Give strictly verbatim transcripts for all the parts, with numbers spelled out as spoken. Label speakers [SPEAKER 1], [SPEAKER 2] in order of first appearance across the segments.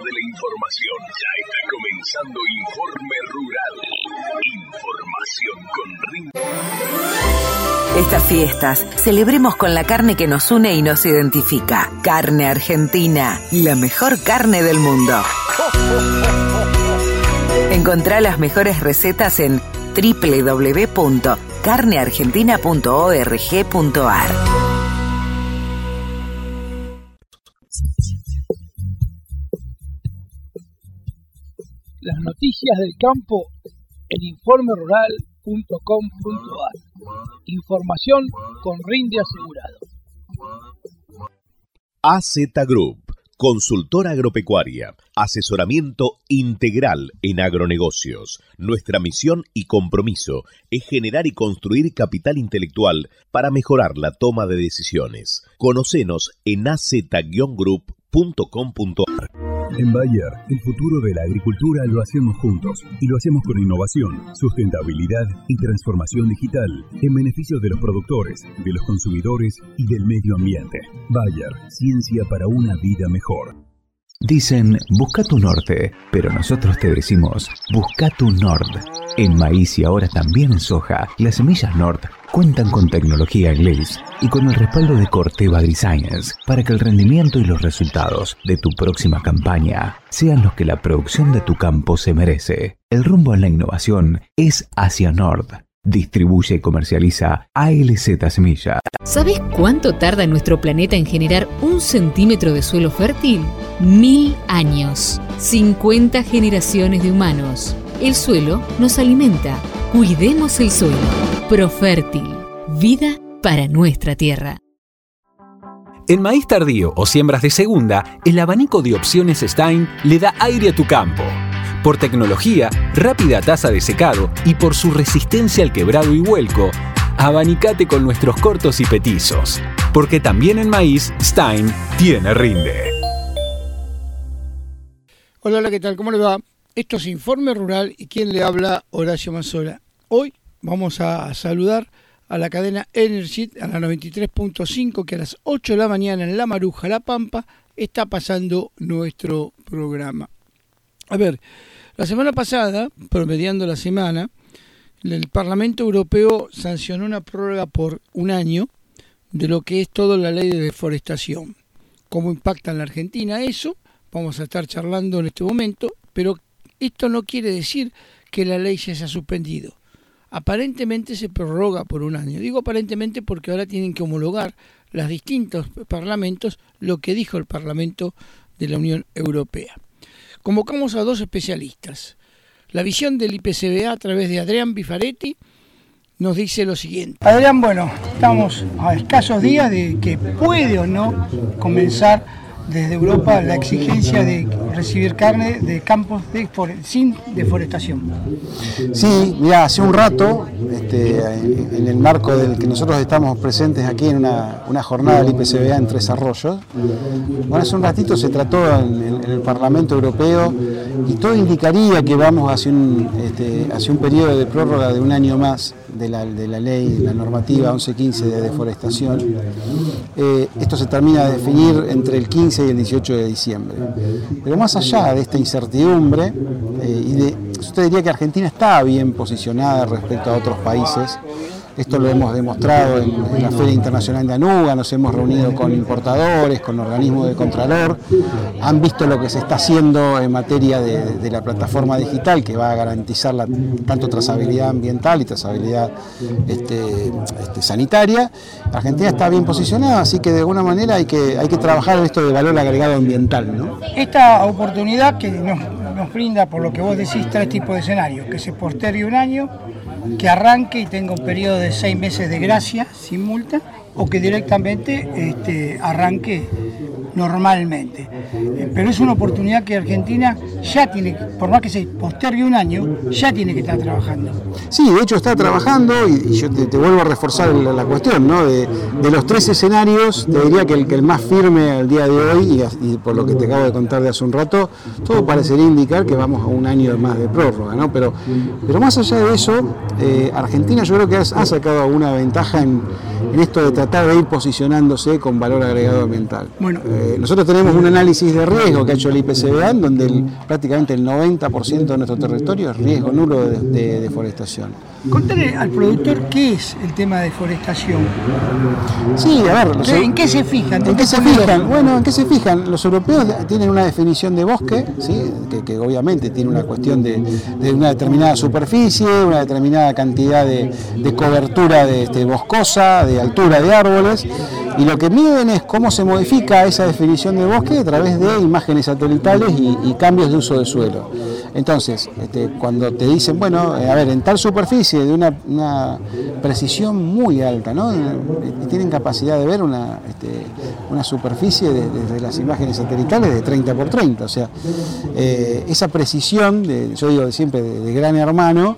[SPEAKER 1] de la información. Ya está comenzando Informe Rural. Información con Rindy.
[SPEAKER 2] Estas fiestas, celebremos con la carne que nos une y nos identifica. Carne Argentina, la mejor carne del mundo. Encontrá las mejores recetas en doble u doble u doble u punto carne argentina punto org punto a r.
[SPEAKER 3] Las noticias del campo en informe rural punto com punto a r. Información con Rindy asegurado.
[SPEAKER 4] A Z Group, consultora agropecuaria, asesoramiento integral en agronegocios. Nuestra misión y compromiso es generar y construir capital intelectual para mejorar la toma de decisiones. Conocenos en a z guion group punto com punto a r.
[SPEAKER 5] En Bayer, el futuro de la agricultura lo hacemos juntos y lo hacemos con innovación, sustentabilidad y transformación digital en beneficio de los productores, de los consumidores y del medio ambiente. Bayer, ciencia para una vida mejor.
[SPEAKER 6] Dicen, busca tu norte, pero nosotros te decimos, busca tu Nord. En maíz y ahora también en soja, las semillas Nord cuentan con tecnología Glaze y con el respaldo de Corteva AgriScience para que el rendimiento y los resultados de tu próxima campaña sean los que la producción de tu campo se merece. El rumbo en la innovación es hacia Nord. Distribuye y comercializa A L Z Semilla.
[SPEAKER 7] ¿Sabes cuánto tarda nuestro planeta en generar un centímetro de suelo fértil? Mil años. cincuenta generaciones de humanos. El suelo nos alimenta. Cuidemos el suelo. Profértil. Vida para nuestra tierra.
[SPEAKER 8] En maíz tardío o siembras de segunda, el abanico de opciones Stein le da aire a tu campo. Por tecnología, rápida tasa de secado y por su resistencia al quebrado y vuelco, abanicate con nuestros cortos y petizos. Porque también en maíz, Stein tiene rinde.
[SPEAKER 3] Hola, hola, ¿qué tal? ¿Cómo le va? Esto es Informe Rural y quien le habla, Horacio Mazzola. Hoy vamos a saludar a la cadena Energy, a la noventa y tres punto cinco, que a las ocho de la mañana en La Maruja, La Pampa, está pasando nuestro programa. A ver, la semana pasada, promediando la semana, el Parlamento Europeo sancionó una prórroga por un año de lo que es toda la ley de deforestación. ¿Cómo impacta en la Argentina eso? Vamos a estar charlando en este momento, pero esto no quiere decir que la ley ya se ha suspendido. Aparentemente se prorroga por un año. Digo aparentemente porque ahora tienen que homologar los distintos parlamentos lo que dijo el Parlamento de la Unión Europea. Convocamos a dos especialistas. La visión del I P C B A a través de Adrián Bifaretti nos dice lo siguiente. Adrián, bueno, estamos a escasos días de que puede o no comenzar desde Europa la exigencia de recibir carne de campos de for- sin deforestación.
[SPEAKER 9] Sí, mira, hace un rato, este, en el marco del que nosotros estamos presentes aquí en una, una jornada del I P C B A en Tres Arroyos, bueno, hace un ratito se trató en, en, en el Parlamento Europeo y todo indicaría que vamos hacia un, este, hacia un periodo de prórroga de un año más de la, de la ley, la normativa once quince de deforestación. Eh, esto se termina de definir entre el quince y el dieciocho de diciembre. Pero más allá de esta incertidumbre, eh, y de, yo te diría que Argentina está bien posicionada respecto a otros países. Esto lo hemos demostrado en, en la Feria Internacional de Anuga, nos hemos reunido con importadores, con organismos de Contralor, han visto lo que se está haciendo en materia de, de la plataforma digital que va a garantizar la, tanto trazabilidad ambiental y trazabilidad este, este, sanitaria. Argentina está bien posicionada, así que de alguna manera hay que, hay que trabajar en esto de valor agregado ambiental, ¿no?
[SPEAKER 3] Esta oportunidad que nos, nos brinda, por lo que vos decís, tres tipos de escenarios, que se postergue un año, que arranque y tenga un periodo de seis meses de gracia sin multa, o que directamente este, arranque normalmente. Eh, pero es una oportunidad que Argentina ya tiene, por más que se postergue un año, ya tiene que estar trabajando.
[SPEAKER 9] Sí, de hecho está trabajando y, y yo te, te vuelvo a reforzar la, la cuestión, ¿no? De, de los tres escenarios, te diría que el, que el más firme al día de hoy, y, y por lo que te acabo de contar de hace un rato, todo parecería indicar que vamos a un año más de prórroga, ¿no? Pero, pero más allá de eso, eh, Argentina yo creo que ha, ha sacado alguna ventaja en, en esto de tratar de ir posicionándose con valor agregado ambiental.
[SPEAKER 3] Bueno,
[SPEAKER 9] eh, eh, nosotros tenemos un análisis de riesgo que ha hecho el I P C B A, donde el, prácticamente el noventa por ciento de nuestro territorio es riesgo nulo de, de deforestación.
[SPEAKER 3] Contale al productor qué es el tema de deforestación.
[SPEAKER 9] Sí, a ver, los,
[SPEAKER 3] ¿en qué se fijan?
[SPEAKER 9] ¿En qué se fijan? Bueno, ¿en qué se fijan? Los europeos tienen una definición de bosque, ¿sí? que, que obviamente tiene una cuestión de, de una determinada superficie, una determinada cantidad de, de cobertura de, de boscosa, de altura de árboles, y lo que miden es cómo se modifica esa definición de bosque a través de imágenes satelitales y, y cambios de uso de suelo. Entonces, este, cuando te dicen, bueno, a ver, en tal superficie de una, una precisión muy alta, ¿no? Tienen capacidad de ver una, este, una superficie de, desde las imágenes satelitales de treinta por treinta, o sea, eh, esa precisión, de, yo digo siempre, de, de gran hermano,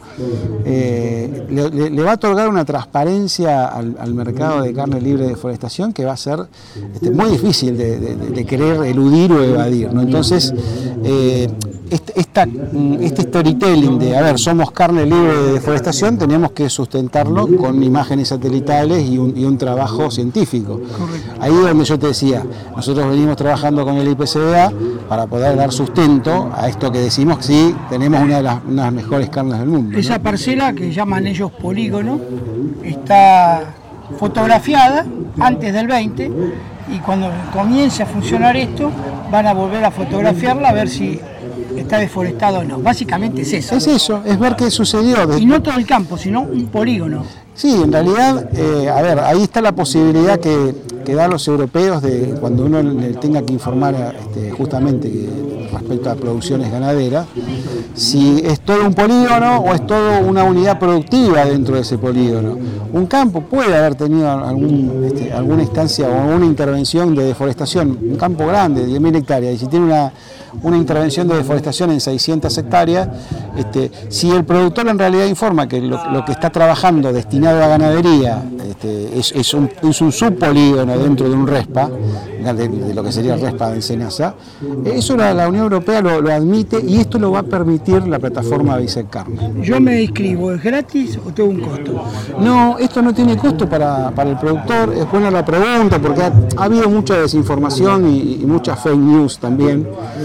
[SPEAKER 9] eh, le, le, le va a otorgar una transparencia al, al mercado de carne libre de deforestación que va a ser este, muy difícil de, de, de querer eludir o evadir, ¿no? Entonces, eh, Esta, este storytelling de, a ver, somos carne libre de deforestación, tenemos que sustentarlo con imágenes satelitales y un, y un trabajo científico. Correcto. Ahí es donde yo te decía, nosotros venimos trabajando con el I P C B A para poder dar sustento a esto que decimos que sí, tenemos una de las, una de las mejores carnes del mundo, ¿no?
[SPEAKER 3] Esa parcela, que llaman ellos polígono, está fotografiada antes del veinte, y cuando comience a funcionar esto, van a volver a fotografiarla a ver si está deforestado o no. Básicamente es eso.
[SPEAKER 9] Es eso, es ver qué sucedió.
[SPEAKER 3] Y no todo el campo, sino un polígono.
[SPEAKER 9] Sí, en realidad, eh, a ver, ahí está la posibilidad que, que dan los europeos de cuando uno le tenga que informar este, justamente respecto a producciones ganaderas, si es todo un polígono o es todo una unidad productiva dentro de ese polígono. Un campo puede haber tenido algún, este, alguna instancia o alguna intervención de deforestación, un campo grande, diez mil hectáreas, y si tiene una una intervención de deforestación en seiscientas hectáreas, este, si el productor en realidad informa que lo, lo que está trabajando destinado a ganadería este, es, es, un, es un subpolígono dentro de un RESPA, de, de lo que sería el RESPA de Senasa, eso la, la Unión Europea lo, lo admite y esto lo va a permitir la plataforma Bisec Carne.
[SPEAKER 3] Yo me inscribo, ¿es gratis o tengo un costo?
[SPEAKER 9] No, esto no tiene costo para, para el productor, es buena la pregunta porque ha, ha habido mucha desinformación y, y mucha fake news también.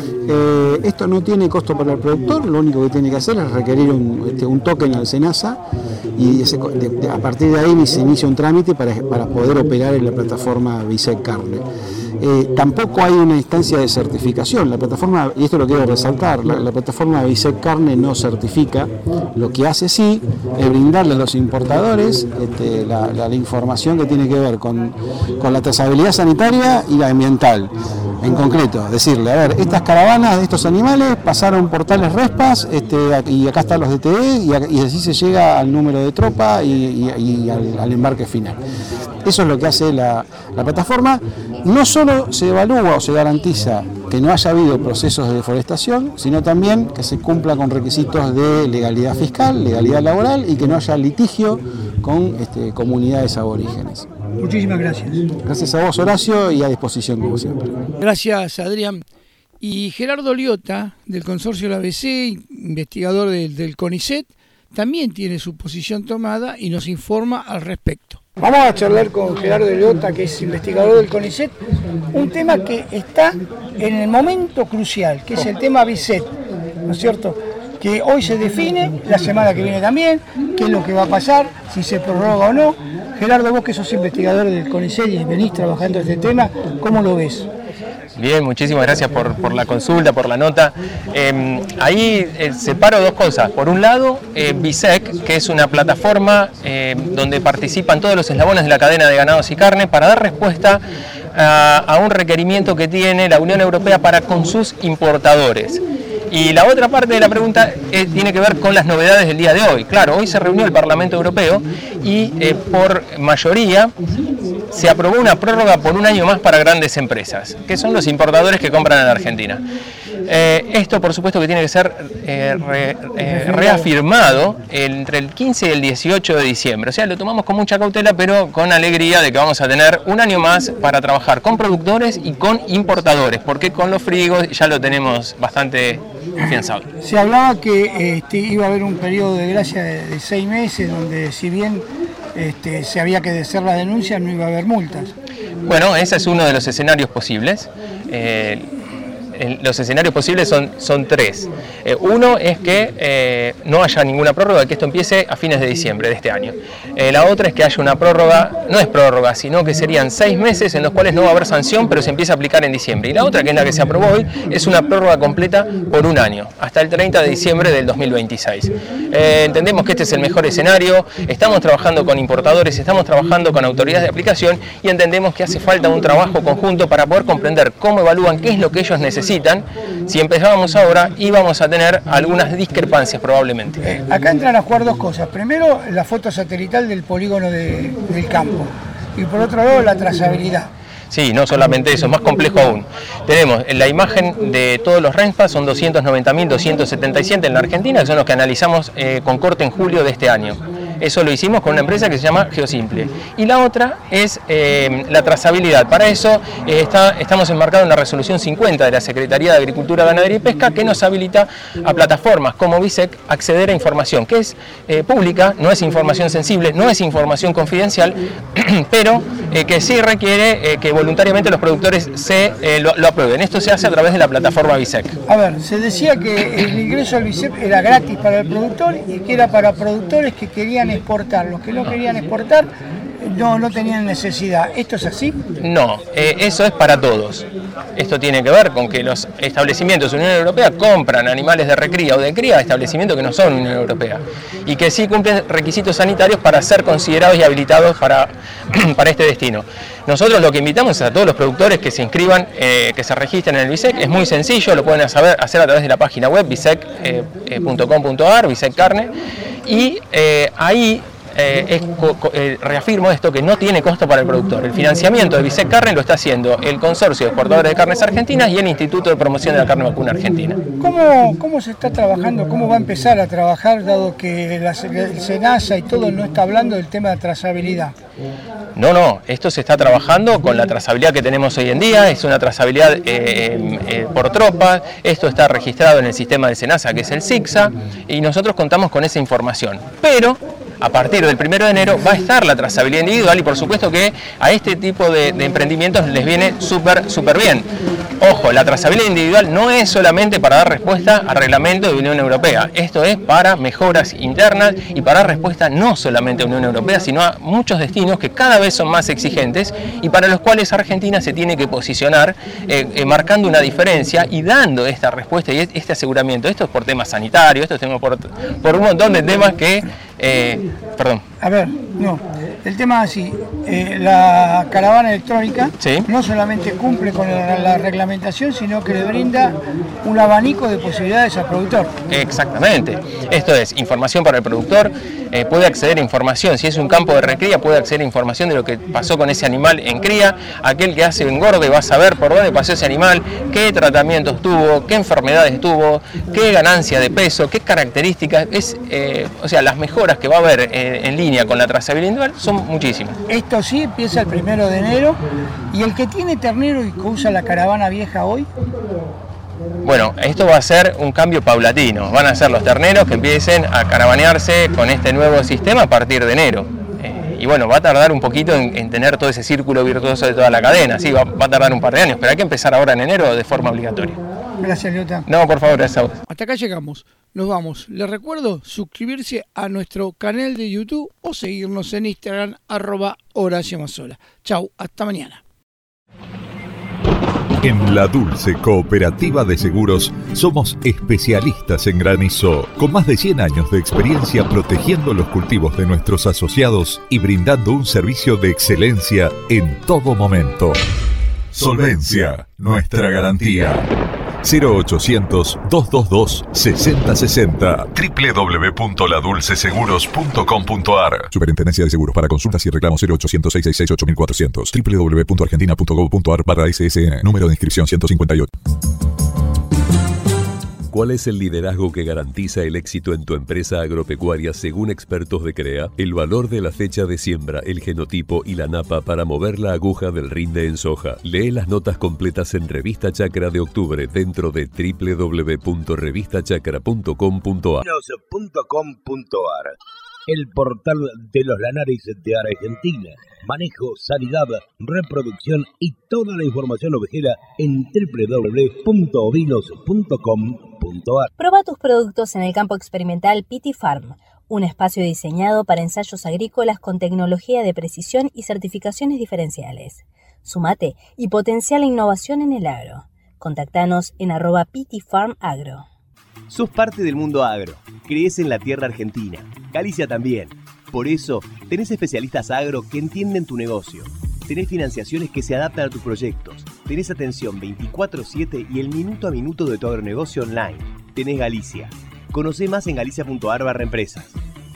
[SPEAKER 9] Eh, esto no tiene costo para el productor, lo único que tiene que hacer es requerir un, este, un token al Senasa y ese, de, de, a partir de ahí se inicia un trámite para, para poder operar en la plataforma Bisec Carne. Eh, tampoco hay una instancia de certificación, la plataforma, y esto lo quiero resaltar, la, la plataforma Bisec Carne no certifica, lo que hace sí es brindarle a los importadores este, la, la, la información que tiene que ver con, con la trazabilidad sanitaria y la ambiental. En concreto, decirle, a ver, estas caravanas de estos animales pasaron por tales respas este, y acá están los D T E y, y así se llega al número de tropa y, y, y al, al embarque final. Eso es lo que hace la, la plataforma. No solo se evalúa o se garantiza que no haya habido procesos de deforestación, sino también que se cumpla con requisitos de legalidad fiscal, legalidad laboral y que no haya litigio con este, comunidades aborígenes.
[SPEAKER 3] Muchísimas gracias.
[SPEAKER 9] Gracias a vos, Horacio, y a disposición como siempre.
[SPEAKER 3] Gracias, Adrián. Y Gerardo Liotta, del Consorcio La B C, investigador del, del CONICET, también tiene su posición tomada y nos informa al respecto. Vamos a charlar con Gerardo Liotta, que es investigador del CONICET, un tema que está en el momento crucial, que es el tema Bisec, ¿no es cierto? Que hoy se define, la semana que viene también, qué es lo que va a pasar, si se prorroga o no. Gerardo, vos que sos investigador del CONICET y venís trabajando este tema, ¿cómo lo ves?
[SPEAKER 10] Bien, muchísimas gracias por, por la consulta, por la nota. Eh, ahí eh, separo dos cosas. Por un lado, eh, Bisec, que es una plataforma eh, donde participan todos los eslabones de la cadena de ganados y carne para dar respuesta a, a un requerimiento que tiene la Unión Europea para con sus importadores. Y la otra parte de la pregunta eh, tiene que ver con las novedades del día de hoy. Claro, hoy se reunió el Parlamento Europeo y eh, por mayoría se aprobó una prórroga por un año más para grandes empresas, que son los importadores que compran en la Argentina. Eh, esto, por supuesto, que tiene que ser eh, re, eh, reafirmado entre el quince y el dieciocho de diciembre. O sea, lo tomamos con mucha cautela, pero con alegría de que vamos a tener un año más para trabajar con productores y con importadores, porque con los frigos ya lo tenemos bastante afianzado.
[SPEAKER 3] Se hablaba que este, iba a haber un periodo de gracia de, de seis meses, donde si bien este, se había que hacer la denuncia, no iba a haber multas.
[SPEAKER 10] Bueno, ese es uno de los escenarios posibles. Eh, Los escenarios posibles son, son tres. Eh, uno es que eh, no haya ninguna prórroga, que esto empiece a fines de diciembre de este año. Eh, la otra es que haya una prórroga, no es prórroga, sino que serían seis meses en los cuales no va a haber sanción, pero se empieza a aplicar en diciembre. Y la otra, que es la que se aprobó hoy, es una prórroga completa por un año, hasta el treinta de diciembre del dos mil veintiséis. Eh, entendemos que este es el mejor escenario, estamos trabajando con importadores, estamos trabajando con autoridades de aplicación y entendemos que hace falta un trabajo conjunto para poder comprender cómo evalúan qué es lo que ellos necesitan. Si empezábamos ahora, íbamos a tener algunas discrepancias probablemente.
[SPEAKER 3] Eh, acá entran a jugar dos cosas. Primero, la foto satelital del polígono de, del campo. Y por otro lado, la trazabilidad.
[SPEAKER 10] Sí, no solamente eso, es más complejo aún. Tenemos la imagen de todos los RENFA, son doscientos noventa mil doscientos setenta y siete en la Argentina, que son los que analizamos eh, con corte en julio de este año. Eso lo hicimos con una empresa que se llama Geosimple. Y la otra es eh, la trazabilidad. Para eso eh, está, estamos enmarcados en la resolución cincuenta de la Secretaría de Agricultura, Ganadería y Pesca, que nos habilita a plataformas como BISEC acceder a información que es eh, pública, no es información sensible, no es información confidencial, pero eh, que sí requiere eh, que voluntariamente los productores se eh, lo, lo aprueben. Esto se hace a través de la plataforma BISEC.
[SPEAKER 3] A ver, se decía que el ingreso al BISEC era gratis para el productor y que era para productores que querían exportar. Los que no querían exportar no, no tenían necesidad. ¿Esto es así?
[SPEAKER 10] No, eh, eso es para todos. Esto tiene que ver con que los establecimientos de la Unión Europea compran animales de recría o de cría a establecimientos que no son Unión Europea y que sí cumplen requisitos sanitarios para ser considerados y habilitados para, para este destino. Nosotros lo que invitamos es a todos los productores que se inscriban, eh, que se registren en el BISEC. Es muy sencillo, lo pueden hacer, hacer a través de la página web bisec punto com punto a r, BISEC Carne, y eh, ahí Eh, es, eh, reafirmo esto, que no tiene costo para el productor. El financiamiento de BISEC Carne lo está haciendo el Consorcio de Exportadores de Carnes Argentinas y el Instituto de Promoción de la Carne Vacuna Argentina.
[SPEAKER 3] ¿Cómo, cómo se está trabajando? ¿Cómo va a empezar a trabajar, dado que la, el SENASA y todo no está hablando del tema de trazabilidad?
[SPEAKER 10] No, no, esto se está trabajando con la trazabilidad que tenemos hoy en día, es una trazabilidad eh, eh, por tropa, esto está registrado en el sistema de SENASA, que es el SIGSA, y nosotros contamos con esa información. Pero a partir del primero de enero va a estar la trazabilidad individual y por supuesto que a este tipo de, de emprendimientos les viene súper, súper bien. Ojo, la trazabilidad individual no es solamente para dar respuesta al reglamento de la Unión Europea, esto es para mejoras internas y para dar respuesta no solamente a la Unión Europea, sino a muchos destinos que cada vez son más exigentes y para los cuales Argentina se tiene que posicionar eh, eh, marcando una diferencia y dando esta respuesta y este aseguramiento. Esto es por temas sanitarios, esto es por, por un montón de temas que... Eh, perdón.
[SPEAKER 3] A ver, no, el tema es así, eh, la caravana electrónica
[SPEAKER 10] ¿sí?
[SPEAKER 3] no solamente cumple con la, la reglamentación, sino que le brinda un abanico de posibilidades al productor.
[SPEAKER 10] Exactamente, esto es información para el productor, eh, puede acceder a información, si es un campo de recría puede acceder a información de lo que pasó con ese animal en cría, aquel que hace engorde va a saber por dónde pasó ese animal, qué tratamientos tuvo, qué enfermedades tuvo, qué ganancia de peso, qué características, es, eh, o sea, las mejoras que va a haber eh, en línea con la trazabilidad individual son muchísimas.
[SPEAKER 3] Esto sí empieza el primero de enero, y el que tiene ternero y que usa la caravana vieja hoy.
[SPEAKER 10] Bueno, esto va a ser un cambio paulatino, van a ser los terneros que empiecen a caravanearse con este nuevo sistema a partir de enero. Eh, y bueno, va a tardar un poquito en, en tener todo ese círculo virtuoso de toda la cadena, sí, va, va a tardar un par de años, pero hay que empezar ahora en enero de forma obligatoria.
[SPEAKER 3] Gracias, Lota.
[SPEAKER 10] No, por favor, gracias a vos.
[SPEAKER 3] Hasta acá llegamos. Nos vamos. Les recuerdo suscribirse a nuestro canal de YouTube o seguirnos en Instagram, arroba Horacio Mazzola. Chau, hasta mañana.
[SPEAKER 5] En La Dulce Cooperativa de Seguros somos especialistas en granizo, con más de cien años de experiencia protegiendo los cultivos de nuestros asociados y brindando un servicio de excelencia en todo momento. Solvencia, nuestra garantía. cero ochocientos, dos dos dos, seis cero seis cero doble u doble u doble u punto la dulce seguros punto com punto a r. Superintendencia de Seguros. Para consultas y reclamos cero ochocientos, seis seis seis, ocho cuatro cero cero doble u doble u doble u punto argentina punto gov punto a r barra S S N. Número de inscripción ciento cincuenta y ocho.
[SPEAKER 11] ¿Cuál es el liderazgo que garantiza el éxito en tu empresa agropecuaria según expertos de CREA? El valor de la fecha de siembra, el genotipo y la napa para mover la aguja del rinde en soja. Lee las notas completas en Revista Chacra de octubre dentro de doble u doble u doble u punto revista chacra punto com punto a r.
[SPEAKER 12] el portal de los lanares de Argentina. Manejo, sanidad, reproducción y toda la información ovejera en doble u doble u doble u punto ovinos punto com punto a r.
[SPEAKER 13] Proba tus productos en el campo experimental Pity Farm, un espacio diseñado para ensayos agrícolas con tecnología de precisión y certificaciones diferenciales. Sumate y potencia la innovación en el agro. Contactanos en arroba Pity Farm Agro.
[SPEAKER 14] Sos parte del mundo agro, crees en la tierra argentina, Galicia también. Por eso, tenés especialistas agro que entienden tu negocio. Tenés financiaciones que se adaptan a tus proyectos. Tenés atención veinticuatro siete y el minuto a minuto de tu agronegocio online. Tenés Galicia. Conocé más en galicia punto a r barra empresas.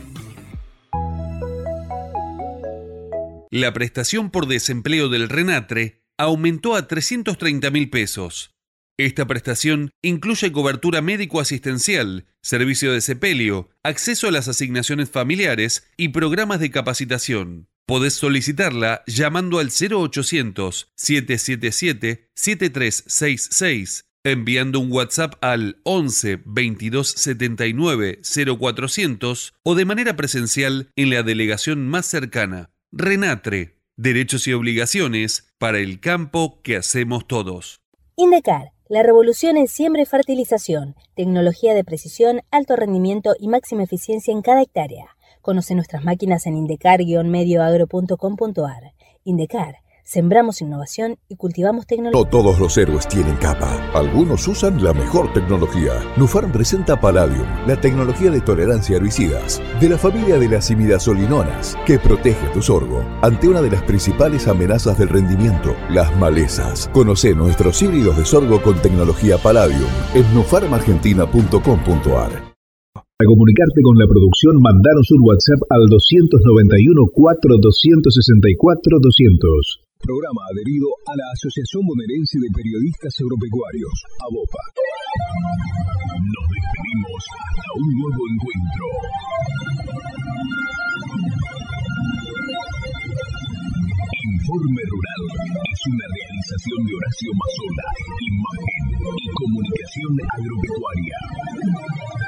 [SPEAKER 15] La prestación por desempleo del RENATRE aumentó a trescientos treinta mil pesos. Esta prestación incluye cobertura médico-asistencial, servicio de sepelio, acceso a las asignaciones familiares y programas de capacitación. Podés solicitarla llamando al cero ochocientos, siete siete siete, siete tres seis seis, enviando un WhatsApp al once, veintidós setenta y nueve, cero cuatrocientos o de manera presencial en la delegación más cercana. RENATRE, derechos y obligaciones para el campo que hacemos todos.
[SPEAKER 13] Indecar, la revolución en siembra y fertilización, tecnología de precisión, alto rendimiento y máxima eficiencia en cada hectárea. Conoce nuestras máquinas en indecar guion medio agro punto com punto a r. Indecar, sembramos innovación y cultivamos tecnología.
[SPEAKER 16] No todos los héroes tienen capa. Algunos usan la mejor tecnología. Nufarm presenta Palladium, la tecnología de tolerancia a herbicidas, de la familia de las imidazolinonas, que protege tu sorgo ante una de las principales amenazas del rendimiento, las malezas. Conoce nuestros híbridos de sorgo con tecnología Palladium en nufarm argentina punto com punto a r.
[SPEAKER 5] Para comunicarte con la producción, mandanos un WhatsApp al dos nueve uno, cuatro dos seis cuatro, doscientos.
[SPEAKER 1] Programa adherido a la Asociación Bonaerense de Periodistas Agropecuarios, ABOPA. Nos despedimos hasta un nuevo encuentro. Informe Rural es una realización de Horacio Mazola, imagen y comunicación agropecuaria.